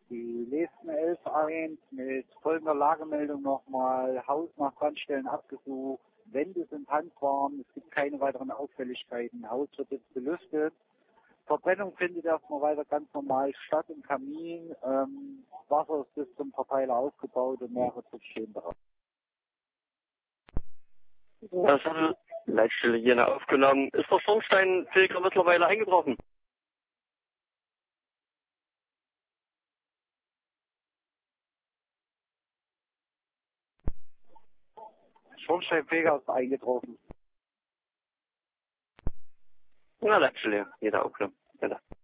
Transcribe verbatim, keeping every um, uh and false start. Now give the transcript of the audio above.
Die Lesten elf eins mit folgender Lagemeldung nochmal. Haus nach Brandstellen abgesucht. Wände sind handwarm. Es gibt keine weiteren Auffälligkeiten. Haus wird jetzt belüftet. Verbrennung findet erstmal weiter ganz normal statt im Kamin. Ähm, Wasser ist bis zum Verteiler aufgebaut und mehrere stehen bereit. Das hat Leitstelle hier aufgenommen. Ist der Schornsteinfeger mittlerweile eingetroffen? Schornsteinfeger ist eingetroffen. Na, Leitstelle, jeder aufgenommen. Ja,